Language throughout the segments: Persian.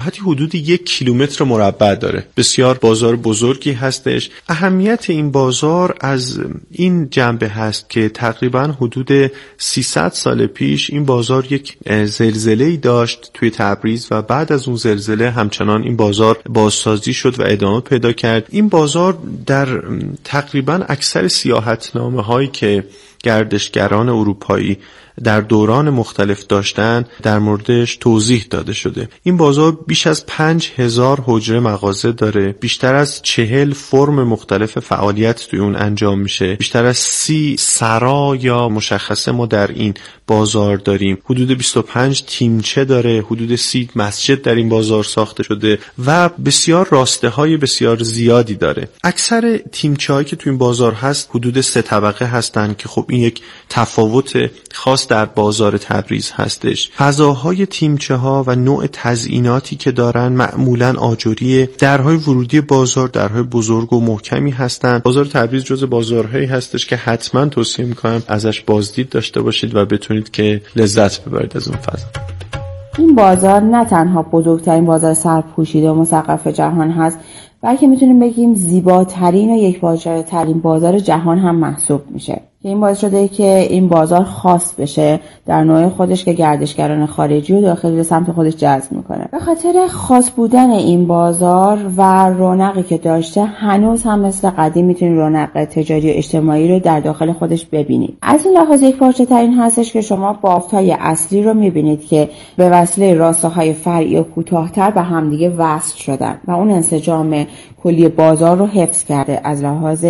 مساحتی حدود 1 کیلومتر مربع داره. بسیار بازار بزرگی هستش. اهمیت این بازار از این جنبه هست که تقریبا حدود 300 سال پیش این بازار یک زلزله‌ای داشت توی تبریز و بعد از اون زلزله همچنان این بازار بازسازی شد و ادامه پیدا کرد. این بازار در تقریبا اکثر سیاحتنامه‌هایی که گردشگران اروپایی در دوران مختلف داشتن در موردش توضیح داده شده. این بازار بیش از 5000 حجره مغازه داره، بیشتر از 40 فرم مختلف فعالیت توی اون انجام میشه، بیشتر از 30 سرا یا مشخصه ما در این بازار داریم، حدود 25 تیمچه داره، حدود 30 مسجد در این بازار ساخته شده و بسیار راسته های بسیار زیادی داره. اکثر تیمچه هایی که توی این بازار هست حدود 3 طبقه هستن که خب این یک تفاوت خاص در بازار تبریز هستش. فضاهای تیمچه ها و نوع تزییناتی که دارن معمولاً آجریه. درهای ورودی بازار درهای بزرگ و محکمی هستن. بازار تبریز جز بازارهایی هستش که حتما توصیه میکنم ازش بازدید داشته باشید و بتونید که لذت ببرید از اون فضا. این بازار نه تنها بزرگترین بازار سرپوشیده و مثقف جهان هست، بلکه میتونیم بگیم زیباترین و یکپارچه‌ترین بازار جهان هم محسوب میشه که این باعث شده که این بازار خاص بشه در نوع خودش که گردشگران خارجی و داخلی به سمت خودش جذب میکنه. به خاطر خاص بودن این بازار و رونقی که داشته هنوز هم مثل قدیم میتونید رونق تجاری و اجتماعی رو در داخل خودش ببینید. از این لحاظ یکپارچه‌ترین هستش که شما بافت‌های اصلی رو میبینید که به وسیله راستاهای فرعی و کوتاه‌تر به همدیگه وصل شدن و اون انسجام کلی بازار رو حفظ کرده از لحاظ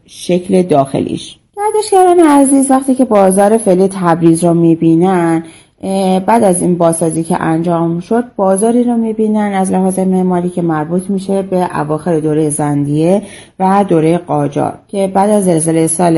شکل داخلیش. گردشگران عزیز وقتی که بازار فعلی تبریز رو میبینن، بعد از این بازسازی که انجام شد بازاری رو میبینن از لحاظ معماری که مربوط میشه به اواخر دوره زندیه و دوره قاجار که بعد از زلزله سال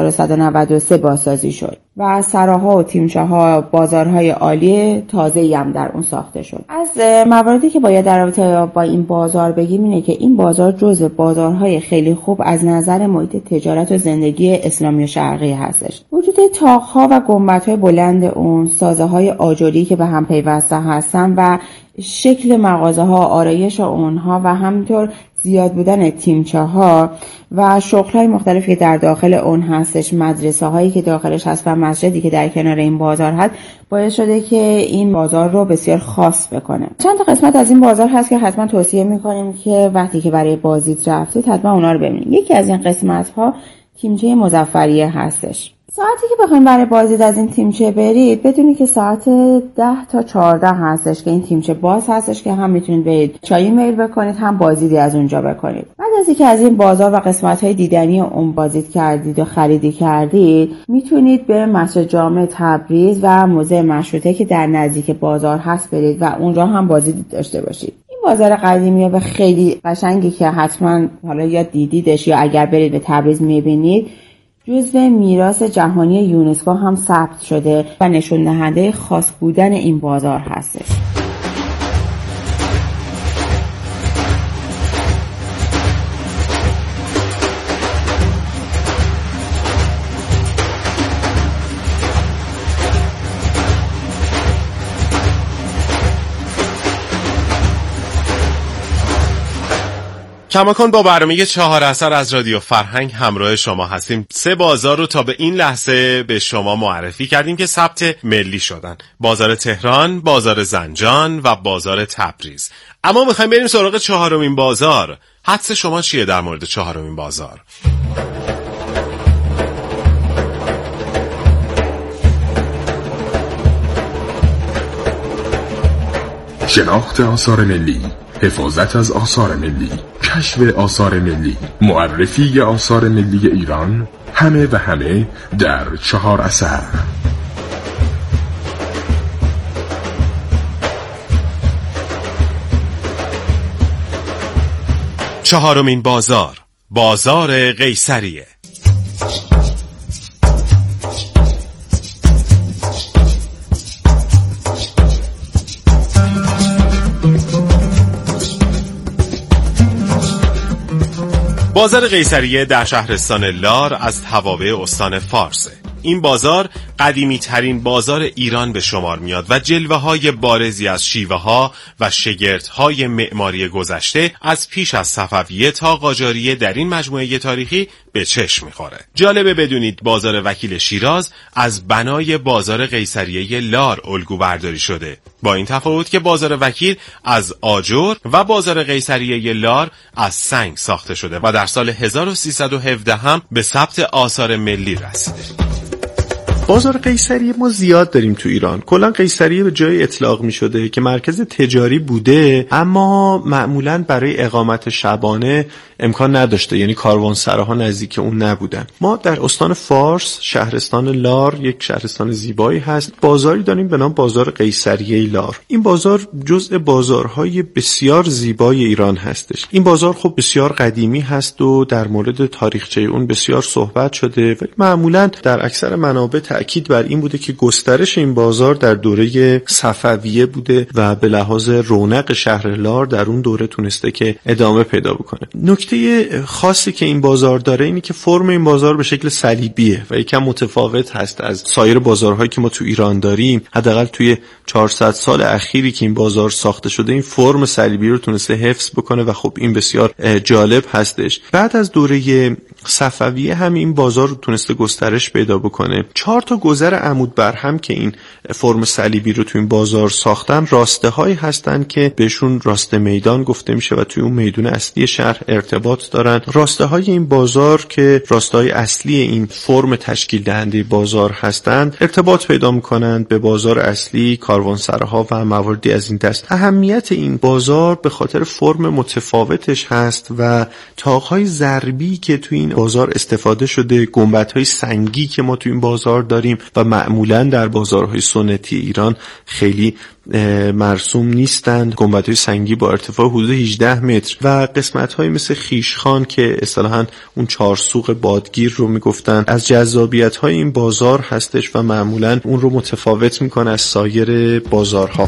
1193 بازسازی شد و سراها و تیمچه‌ها بازارهای عالی تازه‌ای هم در اون ساخته شد. از مواردی که باید در رابطه با این بازار بگیم اینه که این بازار جزو بازارهای خیلی خوب از نظر محیط تجارت و زندگی اسلامی و شرقی هستش. وجود طاق‌ها و گنبدهای بلند اون، سازه‌های آجری که به هم پیوسته هستن و شکل مغازه‌ها، آرایش اونها و همینطور زیاد بودن تیمچه‌ها و شغل‌های مختلفی که در داخل اون هستش، مدرسه‌هایی که داخلش هست و مسجدی که در کنار این بازار هست باعث شده که این بازار رو بسیار خاص بکنه. چند تا قسمت از این بازار هست که حتما توصیه می‌کنیم که وقتی که برای بازدید رفتید حتما اونا رو ببینید. یکی از این قسمت‌ها تیمچه مظفریه هستش. ساعتی که بخواید برای بازدید از این تیمچه برید بدونید که ساعت 10 تا 14 هستش که این تیمچه باز هستش که هم میتونید برید چای میل بکنید هم بازدیدی از اونجا بکنید. بعد از اینکه از این بازار و قسمت‌های دیدنی اون بازدید کردید و خریدی کردید میتونید به مسجد جامع تبریز و موزه مشروطه که در نزدیک بازار هست برید و اونجا هم بازدید داشته باشید. بازار قدیمی و خیلی قشنگی که حتما حالا یا دیدیدش یا اگر برید به تبریز میبینید جزو میراث جهانی یونسکو هم ثبت شده و نشون دهنده خاص بودن این بازار هستش. کماکان با برنامه 4 اثر از رادیو فرهنگ همراه شما هستیم. 3 بازار رو تا به این لحظه به شما معرفی کردیم که ثبت ملی شدن: بازار تهران، بازار زنجان و بازار تبریز. اما میخوایم بریم سراغ 4مین بازار. حدس شما چیه در مورد 4مین بازار؟ شناخت آثار ملی، حفاظت از آثار ملی، کشف آثار ملی، معرفی آثار ملی ایران، همه و همه در 4 اثر. چهارمین بازار، بازار قیصریه. بازار قیصریه در شهرستان لار از توابع استان فارسه. این بازار قدیمی ترین بازار ایران به شمار میاد و جلوه های بارزی از شیوه ها و شگرد های معماری گذشته از پیش از صفویه تا قاجاریه در این مجموعه تاریخی به چشم میخوره. جالبه بدونید بازار وکیل شیراز از بنای بازار قیصریه لار الگو برداری شده، با این تفاوت که بازار وکیل از آجر و بازار قیصریه لار از سنگ ساخته شده و در سال 1317 هم به ثبت آثار ملی رسیده. بازار قیصریه ما زیاد داریم تو ایران. کلا قیصریه به جای اطلاق می شده که مرکز تجاری بوده، اما معمولاً برای اقامت شبانه امکان نداشته، یعنی کاروانسراها نزدیک اون نبودن. ما در استان فارس شهرستان لار، یک شهرستان زیبایی هست، بازاری داریم به نام بازار قیصریه لار. این بازار جزء بازارهای بسیار زیبای ایران هستش. این بازار خب بسیار قدیمی هست و در مورد تاریخچه اون بسیار صحبت شده و معمولاً در اکثر منابع تأکید بر این بوده که گسترش این بازار در دوره صفویه بوده و به لحاظ رونق شهر لار در اون دوره تونسته که ادامه پیدا بکنه. نکته خاصی که این بازار داره اینه که فرم این بازار به شکل صلیبیه و یکم متفاوت هست از سایر بازارهایی که ما تو ایران داریم. حداقل توی 400 سال اخیری که این بازار ساخته شده این فرم صلیبی رو تونسته حفظ بکنه و خب این بسیار جالب هستش. بعد از دوره صفویه هم این بازار رو تونسته گسترش پیدا بکنه. 4 تا گذر عمود برهم که این فرم صلیبی رو تو این بازار ساختن راسته هایی هستن که بهشون راسته میدان گفته میشه و توی اون میدون اصلی شهر ارتباط دارن. راسته های این بازار که راسته های اصلی این فرم تشکیل دهنده بازار هستند ارتباط پیدا میکنند به بازار اصلی، کاروانسراها و مواردی از این دست. اهمیت این بازار به خاطر فرم متفاوتش هست و طاقهای ضربی که تو این بازار استفاده شده، گنبدهای سنگی که ما تو این بازار داریم و معمولاً در بازارهای سنتی ایران خیلی مرسوم نیستند. گنبدهای سنگی با ارتفاع حدود 18 متر و قسمت‌های مثل خیشخان که اصطلاحاً اون 4 سوق بادگیر رو میگفتن از جذابیت‌های این بازار هستش و معمولاً اون رو متفاوت میکنه از سایر بازارها.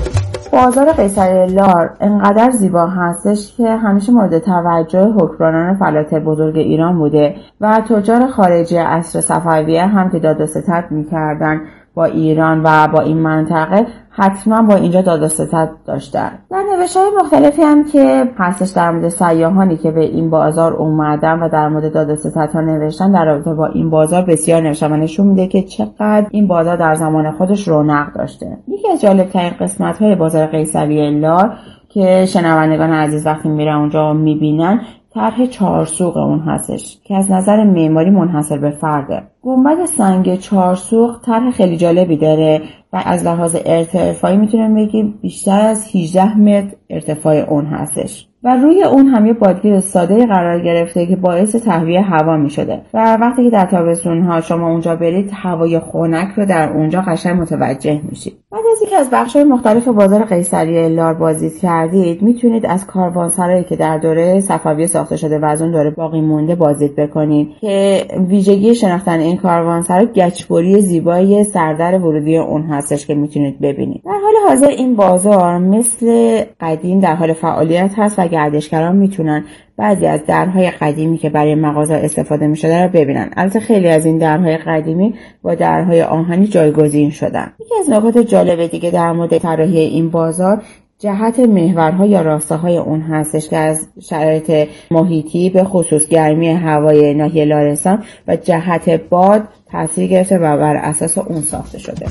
بازار قیصریه لار انقدر زیبا هستش که همیشه مورد توجه حکمرانان فلات بزرگ ایران بوده و تجار خارجی عصر صفویه هم که داد و ستد می‌کردن با ایران و با این منطقه حتما با اینجا داد و ستد داشتن. در نوشت‌های مختلفی هم که هستش در مورد سیاحانی که به این بازار اومدن و در مورد داد و ستدها نوشتن در رابطه با این بازار بسیار نوشتن و نشون میده که چقدر این بازار در زمان خودش رونق داشته. یکی از جالب‌ترین قسمت‌های بازار قیصریه لار که شنوندگان عزیز وقتی میرن اونجا میبینن طرح 4 سوق اون هستش که از نظر معماری منحصر به فرده. گنبد سنگ 4 سوق طرح خیلی جالبی داره و از لحاظ ارتفاعی میتونم بگیم بیشتر از 18 متر ارتفاع اون هستش و روی اون هم یه بادگیر ساده قرار گرفته که باعث تهویه هوا میشده و وقتی که در تابستون‌ها شما اونجا برید هوای خنک رو در اونجا قشنگ متوجه میشید. بعد از اینکه از بخش‌های مختلف بازار قیصریه لار بازدید کردید میتونید از کاروانسرایی که در دوره صفویه ساخته شده و از اون دوره باقی مونده بازدید بکنید که ویژگی شناختن این کاروانسرا گچبری زیبای سردر ورودی اون هستش که میتونید ببینید. در حال حاضر این بازار مثل قدیم در حال فعالیت هست و گردشگران میتونن بعضی از درهای قدیمی که برای مغازه استفاده میشده رو ببینن. البته خیلی از این درهای قدیمی با درهای آهنی جایگزین شدن. یکی از نکات جالب دیگه در مورد طراحی این بازار جهت محورها یا راسته‌های اون هستش که از شرایط محیطی به خصوص گرمی هوای ناحیه لرستان و جهت باد تاثیر گرفته و بر اساس اون ساخته شده.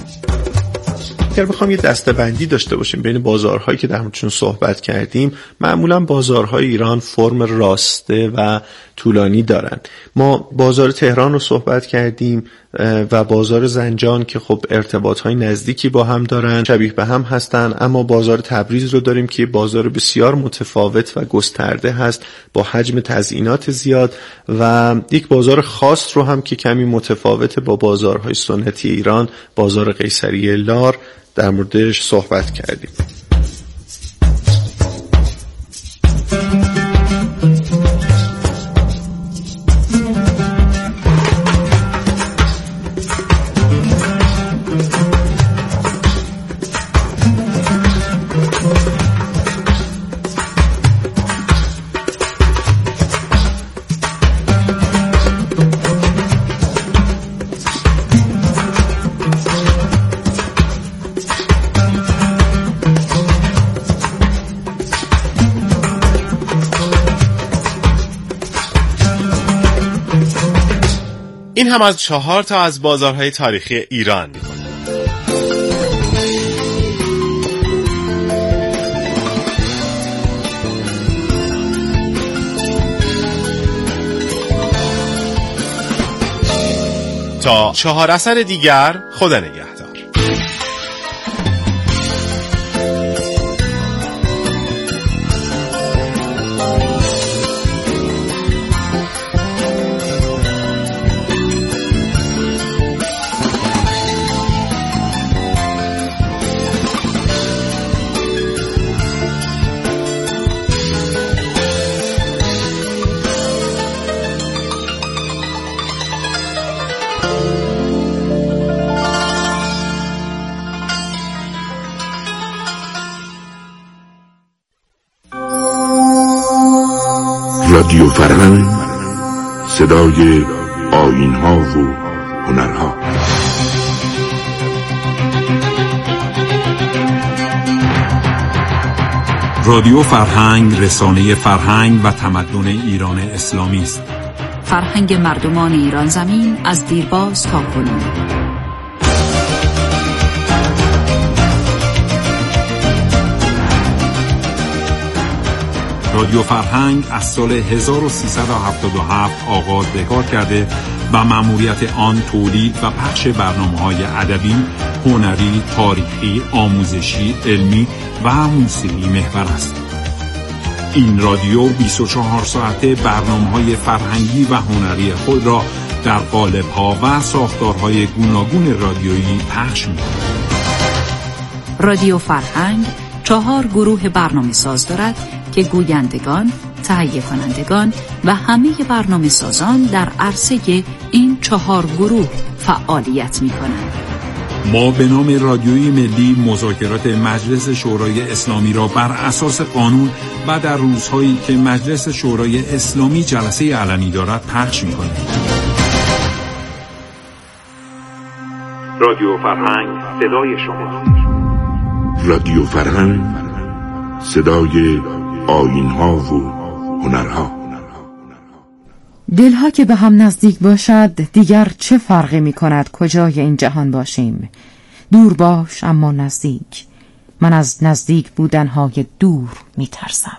اگر بخوام یه دسته‌بندی داشته باشیم بین بازارهایی که در موردشون صحبت کردیم، معمولا بازارهای ایران فرم راسته و طولانی دارن. ما بازار تهران رو صحبت کردیم و بازار زنجان که خب ارتباطهای نزدیکی با هم دارن، شبیه به هم هستن، اما بازار تبریز رو داریم که بازار بسیار متفاوت و گسترده هست با حجم تزیینات زیاد و یک بازار خاص رو هم که کمی متفاوته با بازارهای سنتی ایران، بازار قیصریه لار، در موردش صحبت کردیم. این هم از 4 تا از بازارهای تاریخی ایران. تا 4 اثر دیگر، خدا نگهدار. رادیو فرهنگ، صدای آیین‌ها و هنرها. رادیو فرهنگ رسانه فرهنگ و تمدن ایران اسلامی است. فرهنگ مردمان ایران زمین از دیرباز تا کنون. رادیو فرهنگ از سال 1377 آغاز به کار کرده و مأموریت آن تولید و پخش برنامه‌های ادبی، هنری، تاریخی، آموزشی، علمی و موسیقی محور است. این رادیو 24 ساعته برنامه‌های فرهنگی و هنری خود را در قالب‌ها و ساختارهای گوناگون رادیویی پخش می‌کند. رادیو فرهنگ 4 گروه برنامه‌ساز دارد که گویندگان، تهیه کنندگان و همه برنامه سازان در عرصه این 4 گروه فعالیت می کنند. ما به نام رادیوی ملی مذاکرات مجلس شورای اسلامی را بر اساس قانون و در روزهایی که مجلس شورای اسلامی جلسه علنی دارد پخش می کنیم. رادیو فرهنگ صدای شما. رادیو فرهنگ، صدای آیین‌ها و هنرها. دلها که به هم نزدیک باشد دیگر چه فرقی می کند کجای این جهان باشیم؟ دور باش اما نزدیک. من از نزدیک بودنهای دور می ترسم.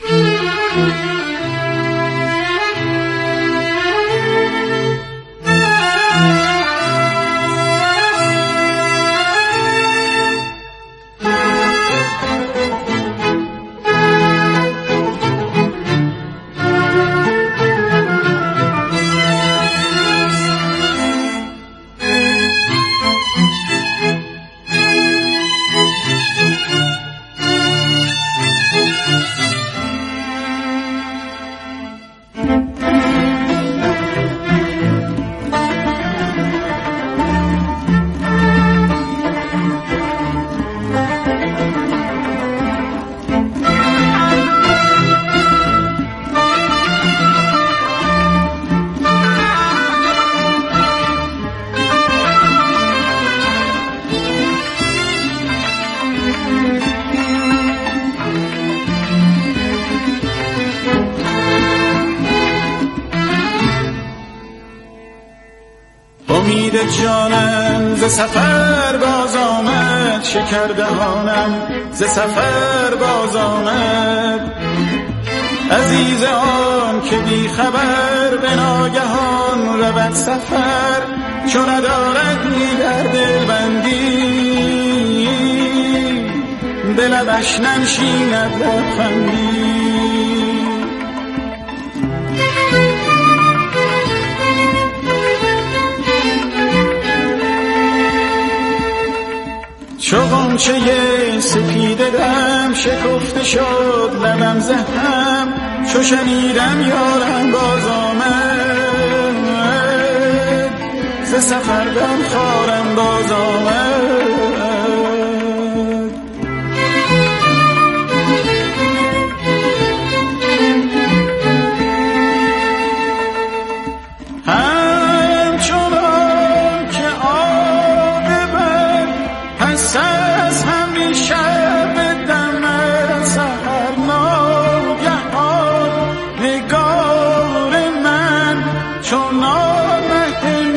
امید جانم ز سفر باز آمد، شکردهانم ز سفر باز آمد. عزیز آن که بی خبر به ناگهان رود سفر، چون ندارد در دل بندی به لبش ننشیند لبخندی. چو غنچه سپید دم شکفته شد لبم ز هم، چو شنیدم یارم باز آمد، ز سفر دم خارم باز آمد. همچنان که عاقبت پس از همیشه به دم سحر ناگهان نگار من چون آمد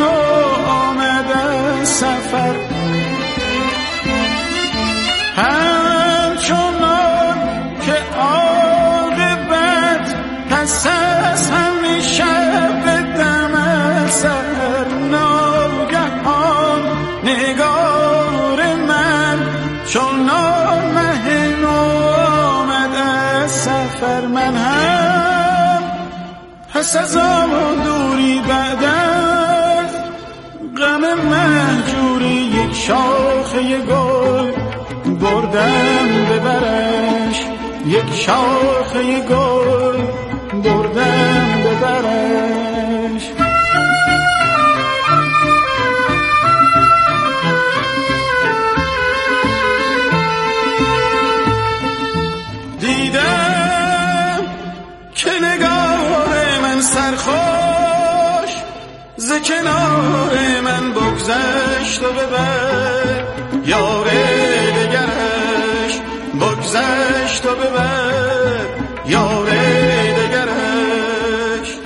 سفر من هم پس از آن دوری بعد از غم مهجوری یک شاخه گل بردم ببرش، یک شاخه گل بردم ببرش. دیدم که نگاه من سرخوش ز کنار من بگذشت و ببر یار دگرش، بگذشت و ببر یار دگرش.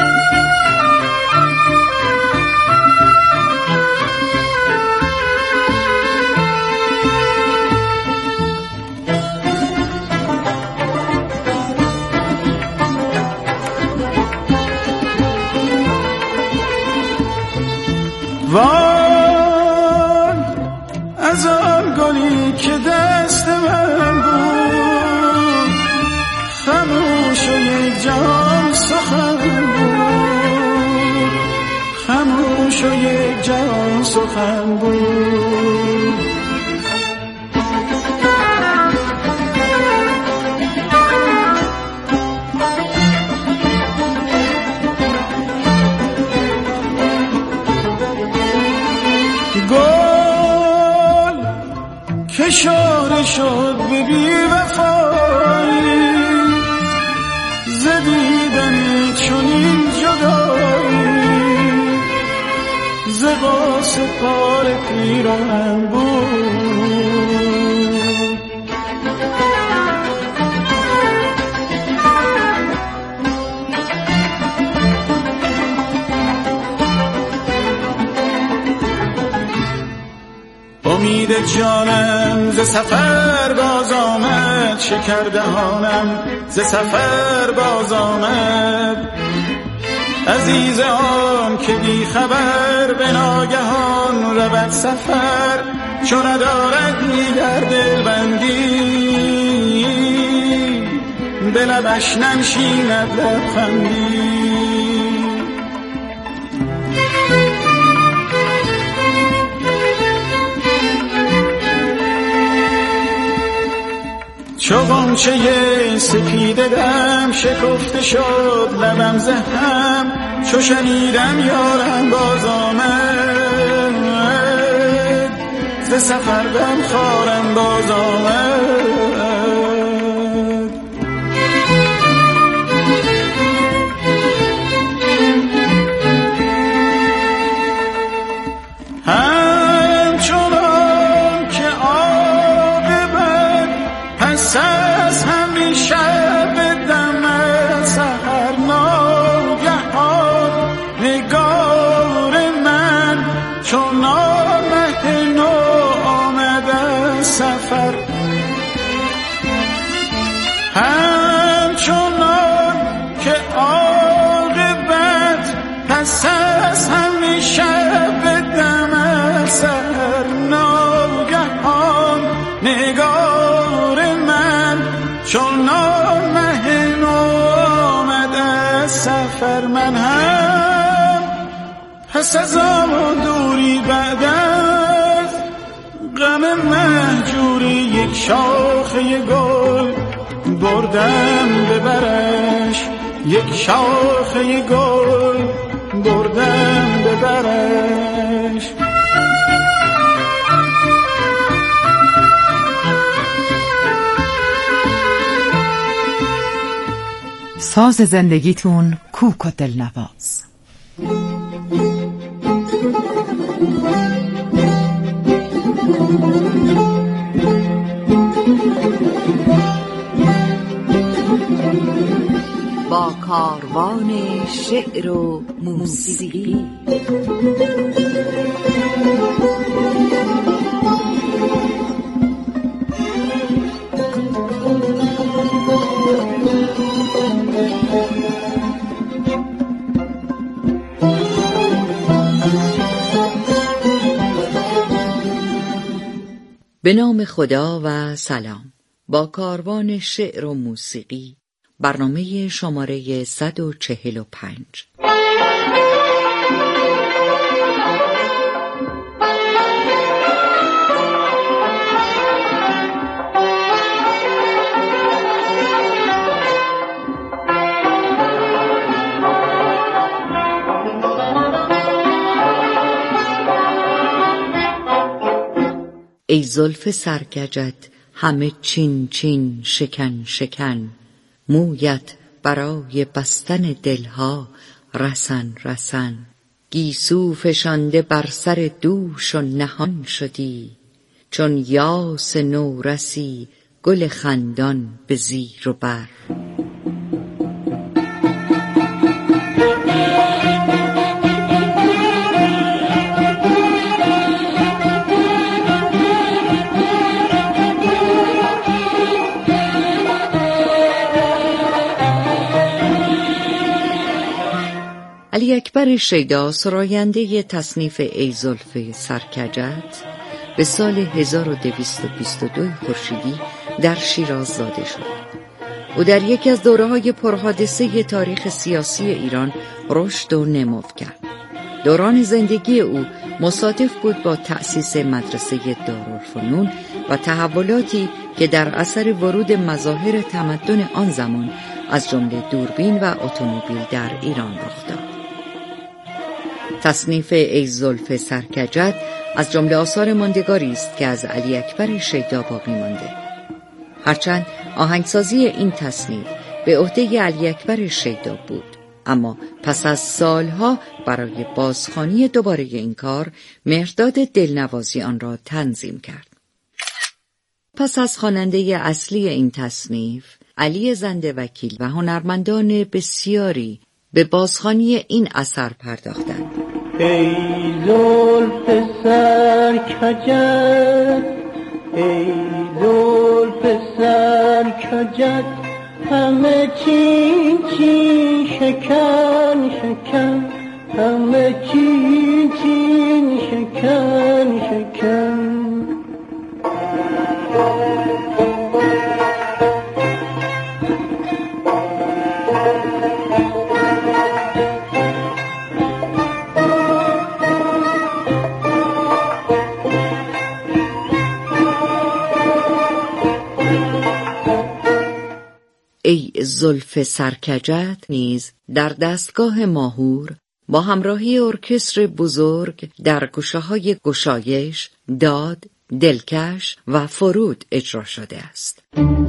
وای از آن گلی که دست من بود، خاموش و یک جهان سخن بود، خاموش و یک جهان سخن بود. اشاره شد به بی وفایی ز دیدن چنین جدایی، ز قاس پار پیراهن بود. امید جانم ز سفر باز آمد، شکر دهانم ز سفر باز آمد. عزیز آن که بی خبر به ناگهان رود سفر، چو ندارد دیگر دلبندی به لبش ننشیند لبخندی. چو غنچه سپید دم شکفته شد لبم ز هم، چو شنیدم یارم باز آمد، ز سفر غم خوارم باز آمد. همچنان که عاقبت پس از همیشه به دم سحر ناگهان نگار من چون آمد نو آمده سفر. همچنان که عاقبت پس از همیشه به دم سحر ناگهان نگار من چون آمه نو آمده سفر. من هم پس از آن دوری بعد از غم مهجوری یک شاخه گل بردم ببرش، یک شاخه گل بردم ببرش. ساز زندگیتون کوک و دلنواز. با کاروان شعر و موسیقی به نام خدا و سلام. با کاروان شعر و موسیقی برنامه شماره 145. ای زلف سرکجت همه چین چین شکن شکن، مویت برای بستن دلها رسن رسن. گیسو فشانده بر سر دوش و نهان شدی، چون یاس نورسی گل خندان به زیر و بر. علی اکبر شیدا، سراینده تصنیف ای زلف سرکجت، به سال 1222 خورشیدی در شیراز زاده شد. او در یکی از دوره‌های پرحادثه تاریخ سیاسی ایران رشد و نمو کرد. دوران زندگی او مصادف بود با تأسیس مدرسه دارالفنون و تحولاتی که در اثر ورود مظاهر تمدن آن زمان از جمله دوربین و اتومبیل در ایران رخ داد. تصنیف ای زلف سرکجت از جمله آثار ماندگاری است که از علی اکبر شیدا باقی مانده. هرچند آهنگسازی این تصنیف به عهده علی اکبر شیدا بود، اما پس از سالها برای بازخوانی دوباره این کار مهرداد دلنوازی آن را تنظیم کرد. پس از خواننده اصلی این تصنیف، علی زنده وکیل و هنرمندان بسیاری به بازخوانی این اثر پرداختند. ای زلف سرکجت، ای زلف سرکجت، همه چین چین شکن شکن، همه چین چین شکن شکن. ای زلف سرکجت نیز در دستگاه ماهور با همراهی ارکستر بزرگ در گوشه‌های گشایش، داد، دلکش و فرود اجرا شده است.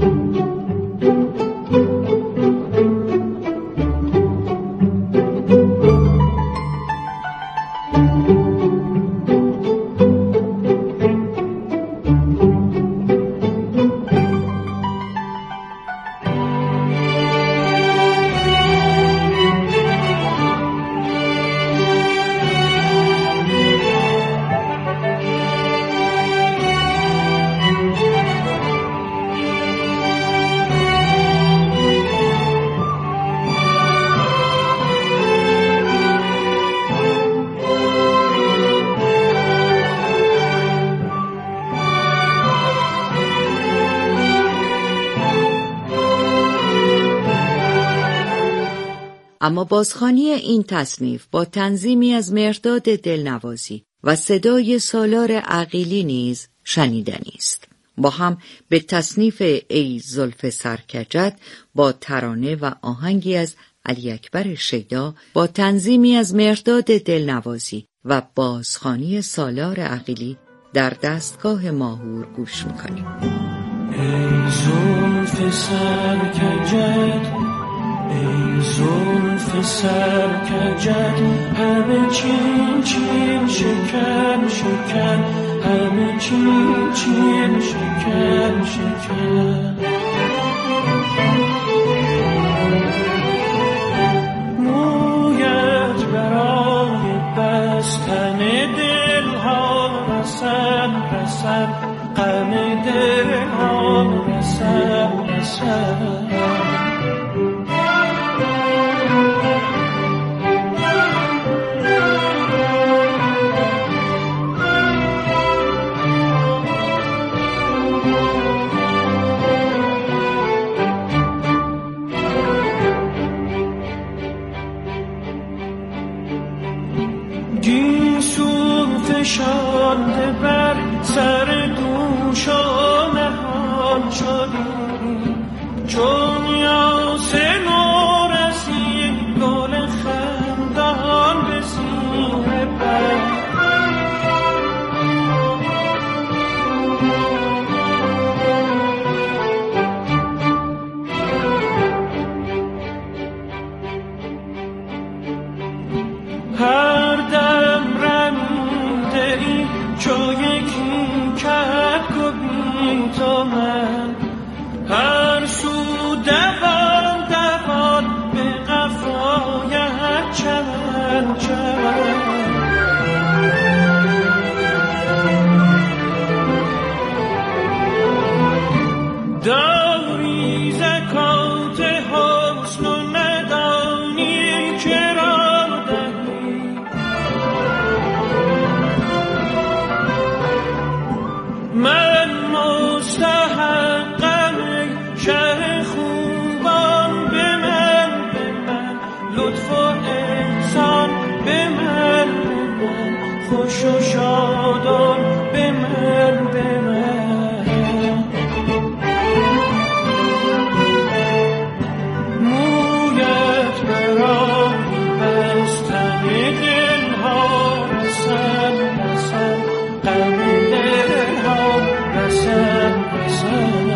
اما بازخوانی این تصنیف با تنظیمی از مهرداد دلنوازی و صدای سالار عقیلی نیز شنیدنی است. با هم به تصنیف ای زلف سرکجت با ترانه و آهنگی از علی اکبر شیدا با تنظیمی از مهرداد دلنوازی و بازخوانی سالار عقیلی در دستگاه ماهور گوش می‌کنیم. ای زلف سرکجت، ای زلف سرکجت، همه چین چین شکن شکن، همه چین چین شکن شکن. مویت برای بستن دلها رسن رسن، غم دلها رسن رسن. فشانده بر سر دوش و نهان شدی چون یاسمین رسی گل خندان به زیر بر هر دم رمیده ای چو یکی کک و بی تو من هر سو دوان دوان به قفایت چمن چمن داری زکات حسن و ندانی چرا دهی من مستحقم شه خوبان به من لطف و احسان به من خوش و شادان به من مویت برای بستن دلها رسن رسن غم دلها رسن رسن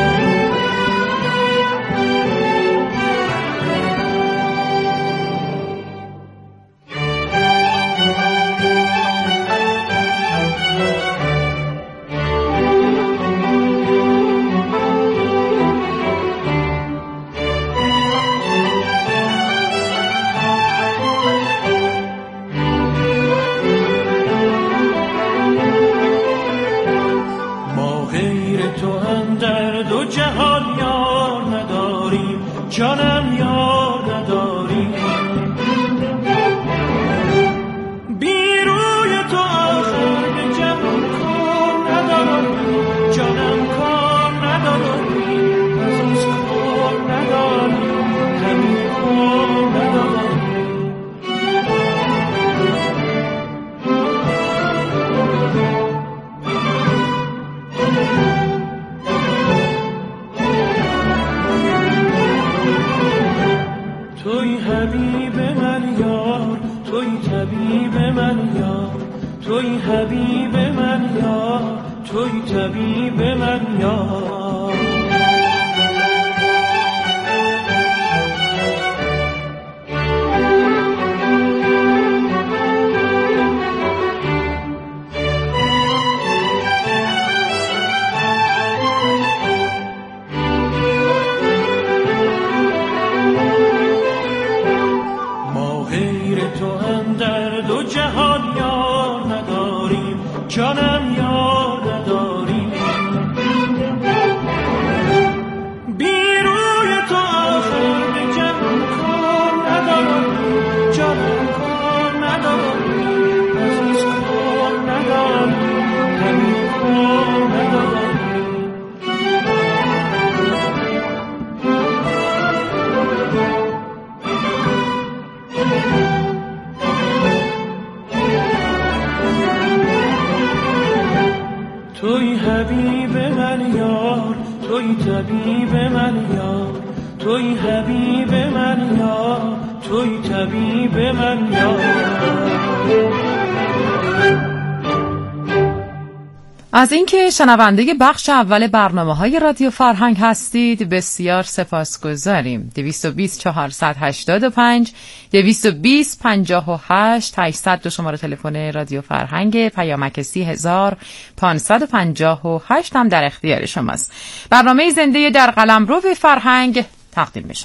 جانم یار نداری بی روی تو آخر به جهان کار نداری جانم کار نداری از کار نداری همین کار نداری توی حبیب من یار توی طبیب من یار توی حبیب من یار توی طبیب من یار جانم یار نداری بی روی تو آخر به جهان کار نداری جانم کار نداری از کار نداری همین کار نداری توی حبیب من یار توی طبیب من یار توی حبیب من یار توی طبیب من یار. از اینکه شنونده بخش اول برنامه‌های رادیو فرهنگ هستید بسیار سپاسگزاریم. 220 485 220 58 800 دو شماره تلفن رادیو فرهنگ، پیامک 30558 هم در اختیار شماست. برنامه زنده در قلمرو فرهنگ تقدیم می‌شود.